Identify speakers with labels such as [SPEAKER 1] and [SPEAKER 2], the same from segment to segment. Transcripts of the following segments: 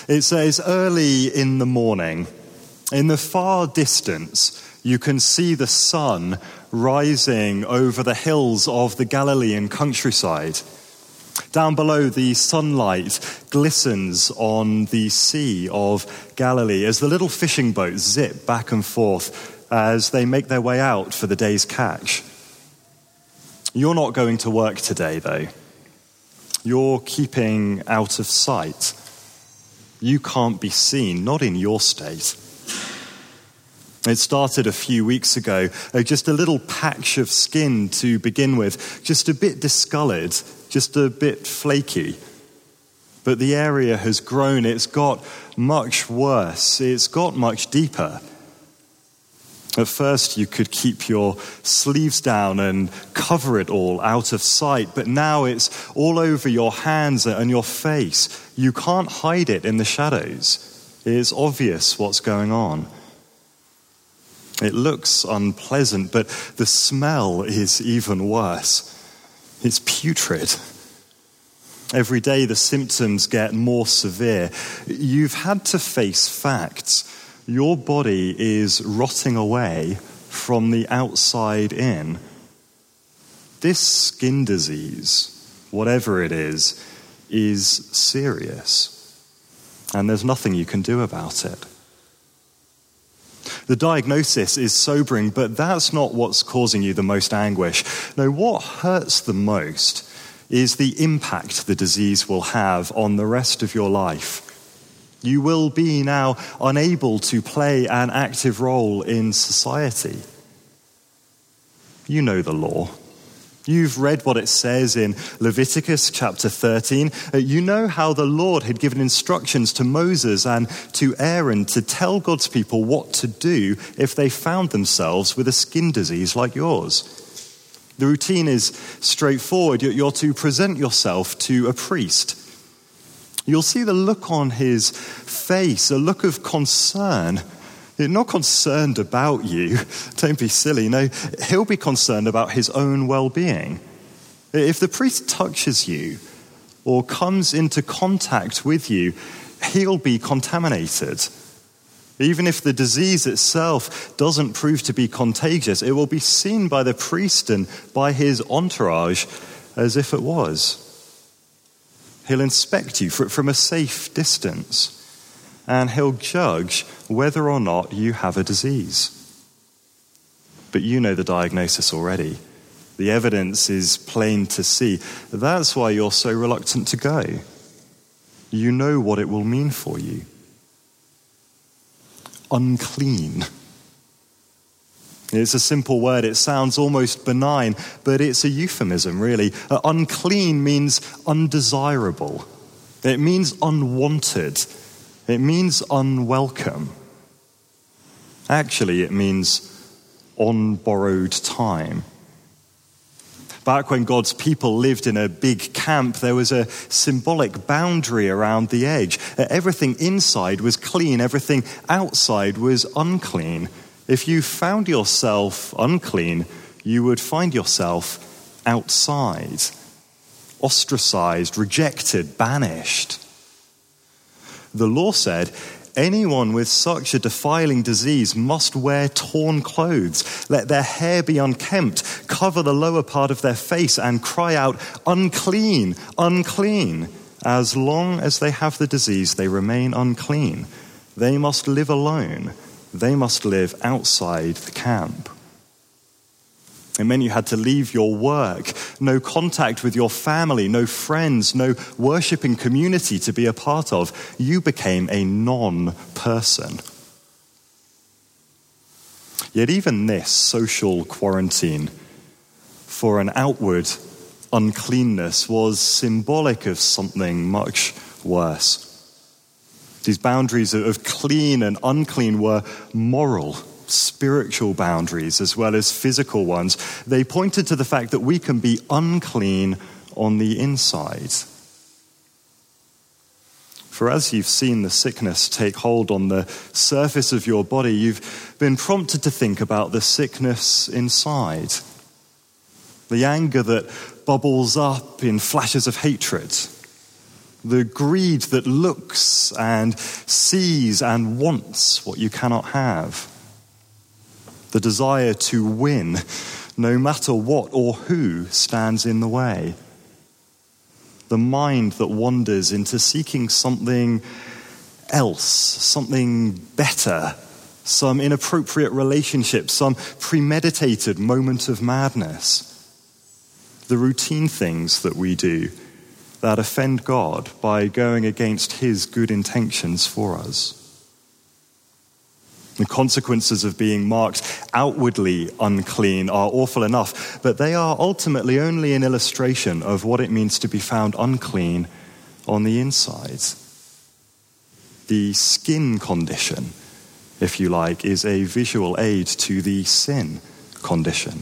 [SPEAKER 1] It's early in the morning. In the far distance, you can see the sun rising over the hills of the Galilean countryside. Down below, the sunlight glistens on the Sea of Galilee as the little fishing boats zip back and forth as they make their way out for the day's catch. You're not going to work today, though. You're keeping out of sight. You can't be seen, not in your state. It started a few weeks ago, just a little patch of skin to begin with, just a bit discolored, just a bit flaky. But the area has grown, it's got much worse, it's got much deeper. At first you could keep your sleeves down and cover it all out of sight, but now it's all over your hands and your face. You can't hide it in the shadows. It's obvious what's going on. It looks unpleasant, but the smell is even worse. It's putrid. Every day the symptoms get more severe. You've had to face facts. Your body is rotting away from the outside in. This skin disease, whatever it is serious. And there's nothing you can do about it. The diagnosis is sobering, but that's not what's causing you the most anguish. No, what hurts the most is the impact the disease will have on the rest of your life. You will be now unable to play an active role in society. You know the law. You've read what it says in Leviticus chapter 13. You know how the Lord had given instructions to Moses and to Aaron to tell God's people what to do if they found themselves with a skin disease like yours. The routine is straightforward. You're to present yourself to a priest. You'll see the look on his face, a look of concern. He's not concerned about you. Don't be silly. No, he'll be concerned about his own well-being. If the priest touches you or comes into contact with you, he'll be contaminated. Even if the disease itself doesn't prove to be contagious, it will be seen by the priest and by his entourage as if it was. He'll inspect you from a safe distance, and he'll judge whether or not you have a disease. But you know the diagnosis already. The evidence is plain to see. That's why you're so reluctant to go. You know what it will mean for you. Unclean. It's a simple word. It sounds almost benign, but it's a euphemism, really. Unclean means undesirable. It means unwanted. It means unwelcome. Actually, it means on borrowed time. Back when God's people lived in a big camp, there was a symbolic boundary around the edge. Everything inside was clean. Everything outside was unclean. If you found yourself unclean, you would find yourself outside, ostracized, rejected, banished. The law said anyone with such a defiling disease must wear torn clothes, let their hair be unkempt, cover the lower part of their face, and cry out, "Unclean, unclean." As long as they have the disease, they remain unclean. They must live alone. They must live outside the camp. It meant you had to leave your work, no contact with your family, no friends, no worshipping community to be a part of. You became a non-person. Yet even this social quarantine for an outward uncleanness was symbolic of something much worse. These boundaries of clean and unclean were moral, spiritual boundaries as well as physical ones. They pointed to the fact that we can be unclean on the inside. For as you've seen the sickness take hold on the surface of your body, you've been prompted to think about the sickness inside. The anger that bubbles up in flashes of hatred. The greed that looks and sees and wants what you cannot have. The desire to win, no matter what or who stands in the way. The mind that wanders into seeking something else, something better, some inappropriate relationship, some premeditated moment of madness. The routine things that we do that offend God by going against his good intentions for us. The consequences of being marked outwardly unclean are awful enough, but they are ultimately only an illustration of what it means to be found unclean on the inside. The skin condition, if you like, is a visual aid to the sin condition.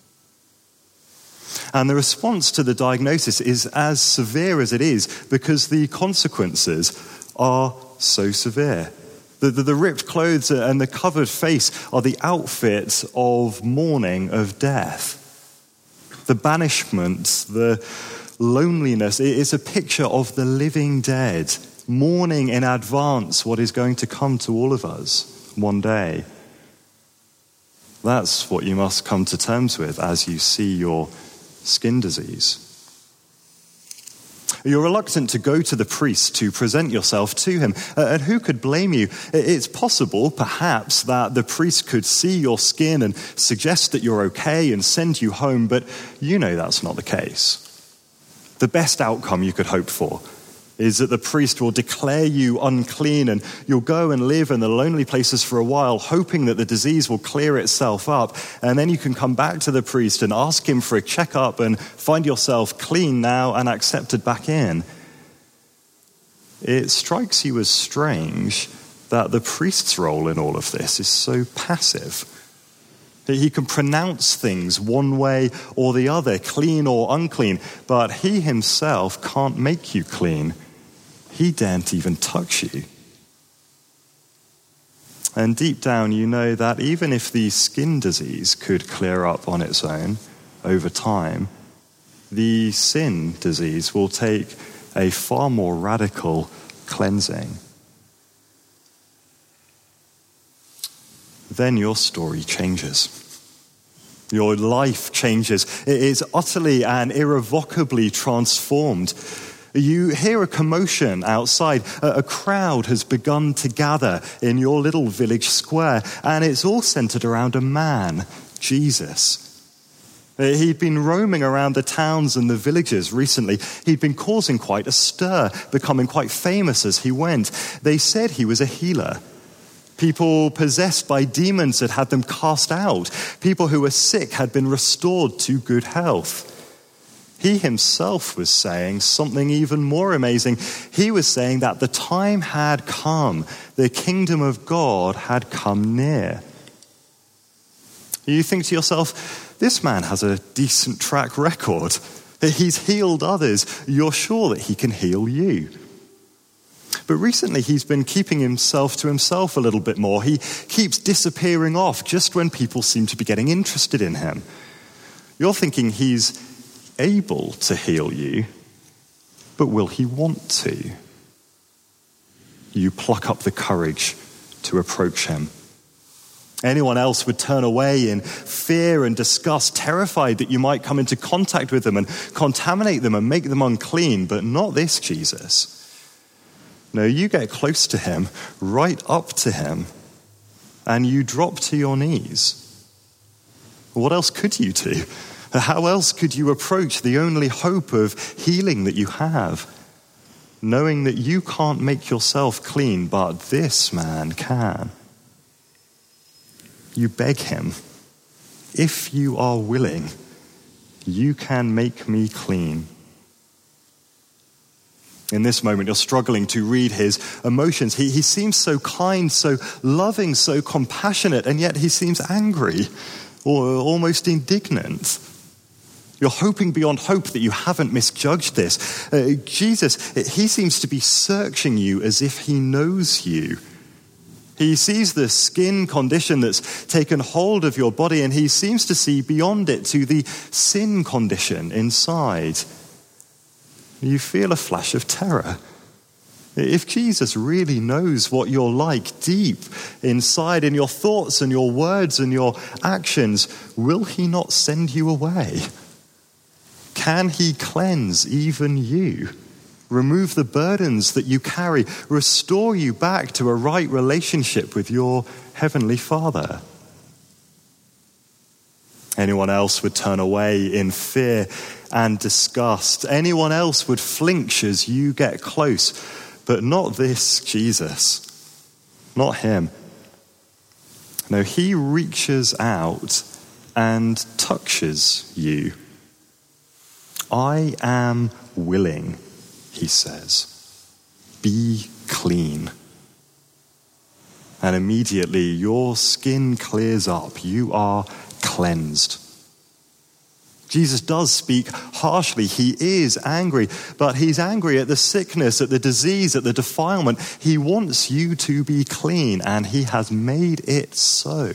[SPEAKER 1] And the response to the diagnosis is as severe as it is because the consequences are so severe. The ripped clothes and the covered face are the outfit of mourning of death. The banishment, the loneliness, it is a picture of the living dead, mourning in advance what is going to come to all of us one day. That's what you must come to terms with as you see your skin disease. You're reluctant to go to the priest to present yourself to him, and who could blame you? It's possible, perhaps, that the priest could see your skin and suggest that you're okay and send you home, but you know that's not the case. The best outcome you could hope for is that the priest will declare you unclean and you'll go and live in the lonely places for a while, hoping that the disease will clear itself up, and then you can come back to the priest and ask him for a checkup and find yourself clean now and accepted back in. It strikes you as strange that the priest's role in all of this is so passive. He can pronounce things one way or the other, clean or unclean, but he himself can't make you clean. He daren't even touch you. And deep down, you know that even if the skin disease could clear up on its own over time, the sin disease will take a far more radical cleansing. Then your story changes. Your life changes. It is utterly and irrevocably transformed. You hear a commotion outside. A crowd has begun to gather in your little village square, and it's all centered around a man, Jesus. He'd been roaming around the towns and the villages recently. He'd been causing quite a stir, becoming quite famous as he went. They said he was a healer. People possessed by demons had had them cast out. People who were sick had been restored to good health. He himself was saying something even more amazing. He was saying that the time had come. The kingdom of God had come near. You think to yourself, this man has a decent track record. He's healed others. You're sure that he can heal you. But recently he's been keeping himself to himself a little bit more. He keeps disappearing off just when people seem to be getting interested in him. You're thinking he's able to heal you, but will he want to? You pluck up the courage to approach him. Anyone else would turn away in fear and disgust, terrified that you might come into contact with them and contaminate them and make them unclean, but not this Jesus. No, you get close to him, right up to him, and you drop to your knees. What else could you do? How else could you approach the only hope of healing that you have, knowing that you can't make yourself clean, but this man can? You beg him, if you are willing, you can make me clean. In this moment, you're struggling to read his emotions. He seems so kind, so loving, so compassionate, and yet he seems angry or almost indignant. You're hoping beyond hope that you haven't misjudged this. Jesus, he seems to be searching you as if he knows you. He sees the skin condition that's taken hold of your body, and he seems to see beyond it to the sin condition inside. You feel a flash of terror. If Jesus really knows what you're like deep inside in your thoughts and your words and your actions, will he not send you away? Can he cleanse even you? Remove the burdens that you carry, restore you back to a right relationship with your heavenly Father? Anyone else would turn away in fear and disgust. Anyone else would flinch as you get close. But not this Jesus. Not him. No, he reaches out and touches you. I am willing, he says. Be clean. And immediately your skin clears up. You are cleansed. Jesus does speak harshly. He is angry, but he's angry at the sickness, at the disease, at the defilement. He wants you to be clean, and he has made it so.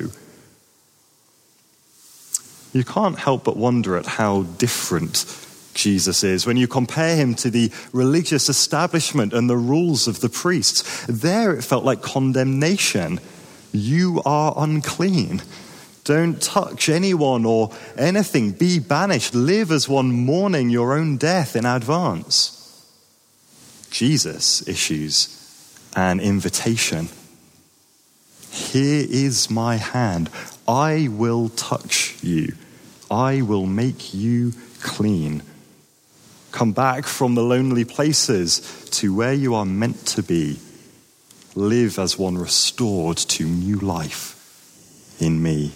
[SPEAKER 1] You can't help but wonder at how different Jesus is when you compare him to the religious establishment and the rules of the priests. There it felt like condemnation. You are unclean. Don't touch anyone or anything. Be banished. Live as one mourning your own death in advance. Jesus issues an invitation. Here is my hand. I will touch you. I will make you clean. Come back from the lonely places to where you are meant to be. Live as one restored to new life in me.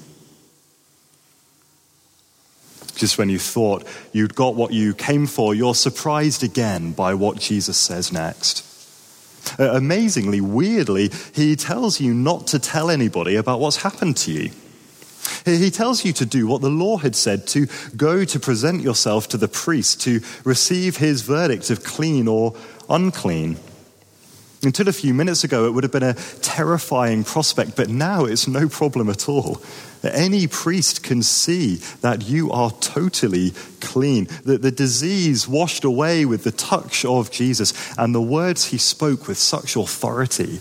[SPEAKER 1] Just when you thought you'd got what you came for, you're surprised again by what Jesus says next. Amazingly, weirdly, he tells you not to tell anybody about what's happened to you. He tells you to do what the law had said, to go to present yourself to the priest, to receive his verdict of clean or unclean. Until a few minutes ago, it would have been a terrifying prospect, but now it's no problem at all. Any priest can see that you are totally clean, that the disease washed away with the touch of Jesus and the words he spoke with such authority.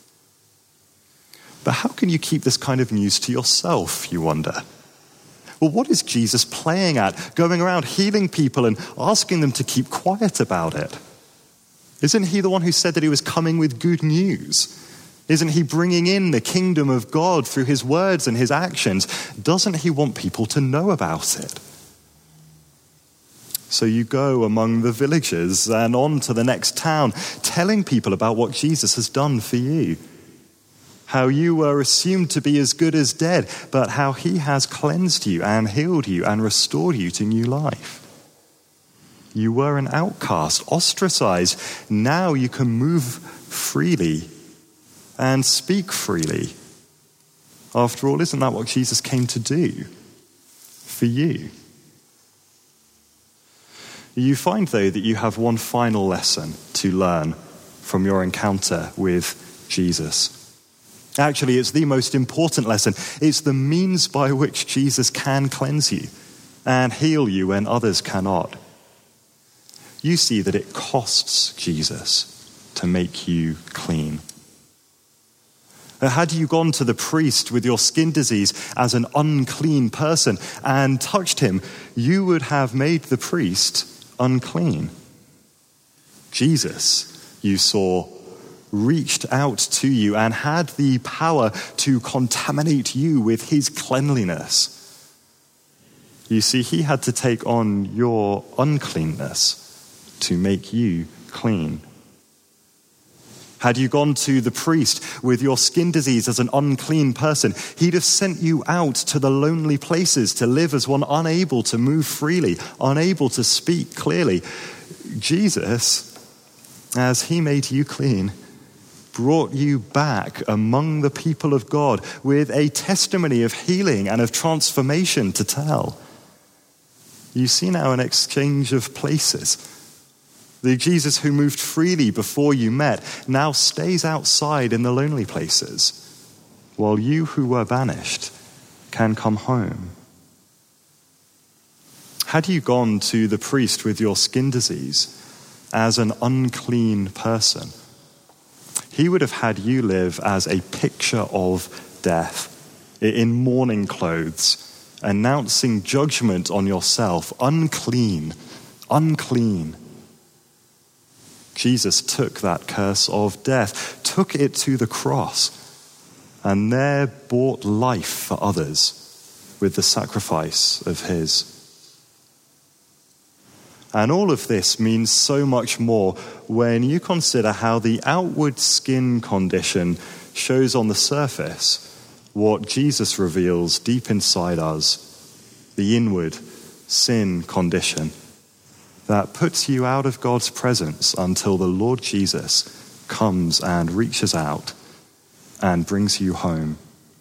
[SPEAKER 1] But how can you keep this kind of news to yourself, you wonder? Well, what is Jesus playing at, going around healing people and asking them to keep quiet about it? Isn't he the one who said that he was coming with good news? Isn't he bringing in the kingdom of God through his words and his actions? Doesn't he want people to know about it? So you go among the villagers and on to the next town, telling people about what Jesus has done for you. How you were assumed to be as good as dead, but how he has cleansed you and healed you and restored you to new life. You were an outcast, ostracized. Now you can move freely and speak freely. After all, isn't that what Jesus came to do for you? You find, though, that you have one final lesson to learn from your encounter with Jesus. Actually, it's the most important lesson. It's the means by which Jesus can cleanse you and heal you when others cannot. You see that it costs Jesus to make you clean. Had you gone to the priest with your skin disease as an unclean person and touched him, you would have made the priest unclean. Jesus, you saw, reached out to you and had the power to contaminate you with his cleanliness. You see, he had to take on your uncleanness to make you clean. Had you gone to the priest with your skin disease as an unclean person, he'd have sent you out to the lonely places to live as one unable to move freely, unable to speak clearly. Jesus, as he made you clean, brought you back among the people of God with a testimony of healing and of transformation to tell. You see now an exchange of places. The Jesus who moved freely before you met now stays outside in the lonely places, while you who were banished can come home. Had you gone to the priest with your skin disease as an unclean person. He would have had you live as a picture of death, in mourning clothes, announcing judgment on yourself, unclean, unclean. Jesus took that curse of death, took it to the cross, and there bought life for others with the sacrifice of his. And all of this means so much more when you consider how the outward skin condition shows on the surface what Jesus reveals deep inside us, the inward sin condition that puts you out of God's presence until the Lord Jesus comes and reaches out and brings you home.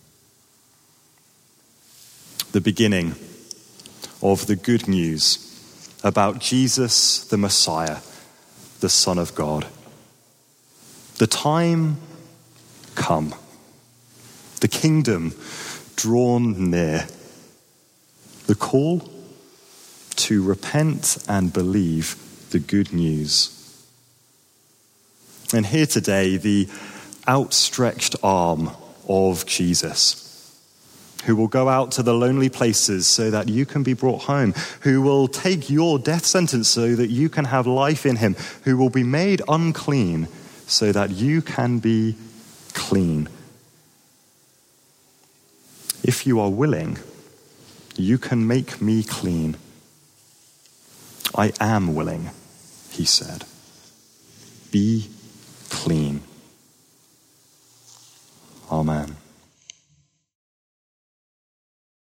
[SPEAKER 1] The beginning of the good news about Jesus, the Messiah, the Son of God. The time come, the kingdom drawn near, the call to repent and believe the good news. And here today, the outstretched arm of Jesus, who will go out to the lonely places so that you can be brought home, who will take your death sentence so that you can have life in him, who will be made unclean so that you can be clean. If you are willing, you can make me clean. I am willing, he said. Be clean. Amen.